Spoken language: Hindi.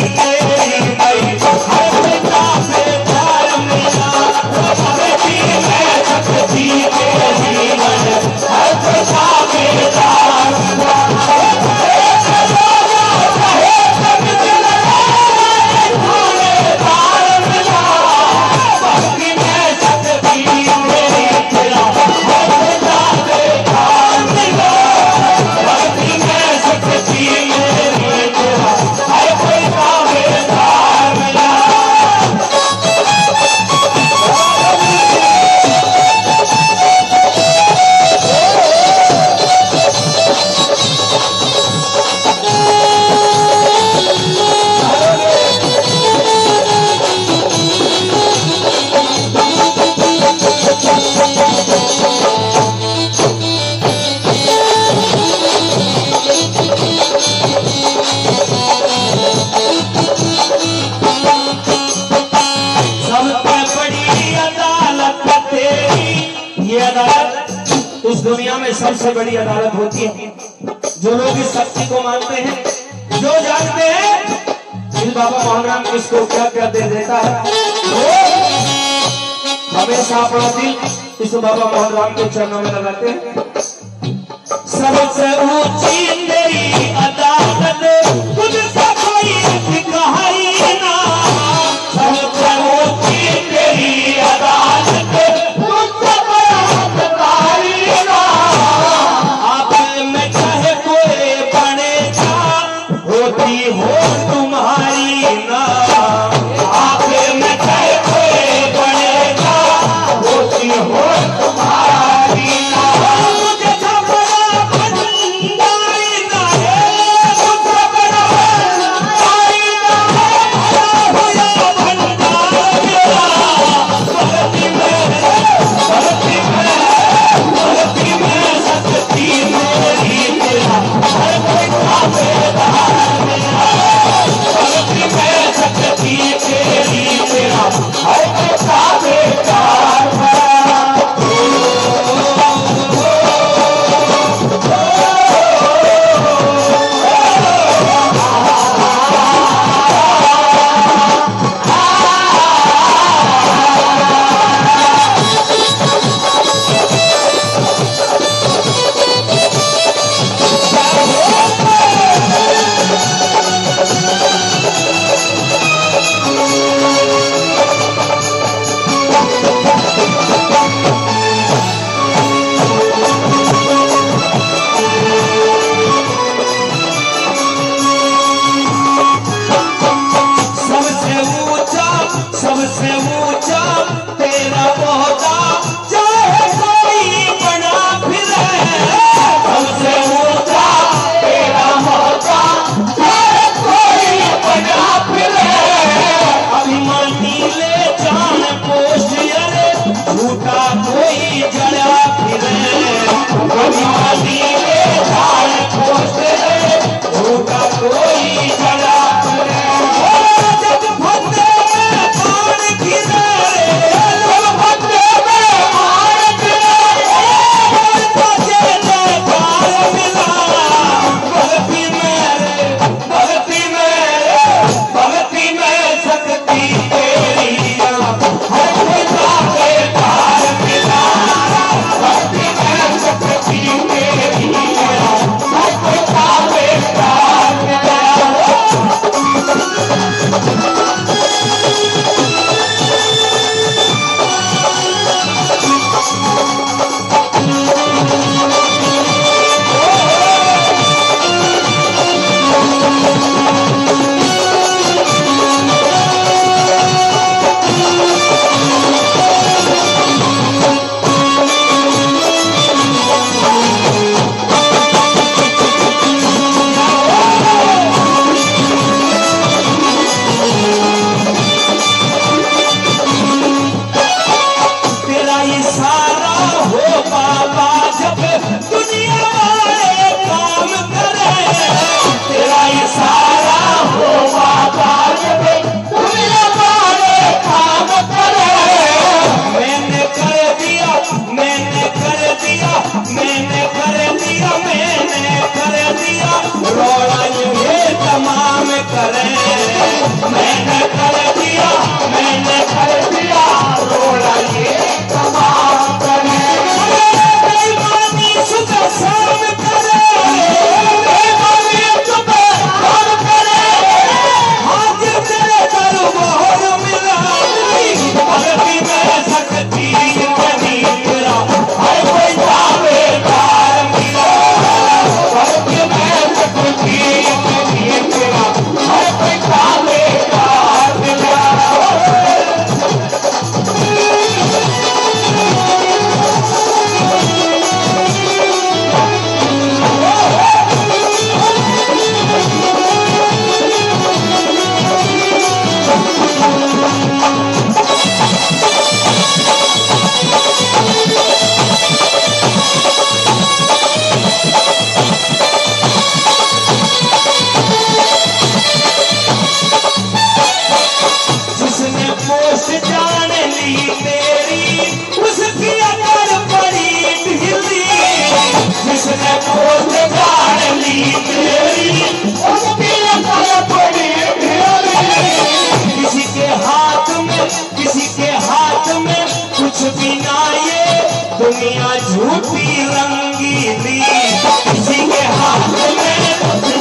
इस दुनिया में सबसे बड़ी अदालत होती है। जो लोग इस शक्ति को मानते हैं, जो जानते हैं कि बाबा मोहनराम किसको क्या क्या दे देता है, वो हमेशा अपना दिल इस बाबा मोहनराम के चरणों में लगाते हैं। सबसे ऊंची तेरी अदालत तुझसे कोई दिखाई ना, सबसे ऊंची तेरी अदालत तुझसे कोई दिखाई ना। आप में चाहे कोई बने जा, होती हो तुम्हारी ना। आप में चाहे कोई बने जा, होती हो तुम्हारी ना। सबसे ऊंचा तेरा ओहदा, चाहे कोई बना फिरे। सबसे ऊंचा तेरा ओहदा, चाहे कोई बना फिरे। अभिमानी ले जान पोष अरे, झूठा कोई जड़ा फिरे। अभिमानी ले जान पोष अरे, झूठा कोई जड़ा फिरे। मैंने कर दिया, रोना ये तमाम करें। दुनिया झूठी रंगीली, किसी के हाथ में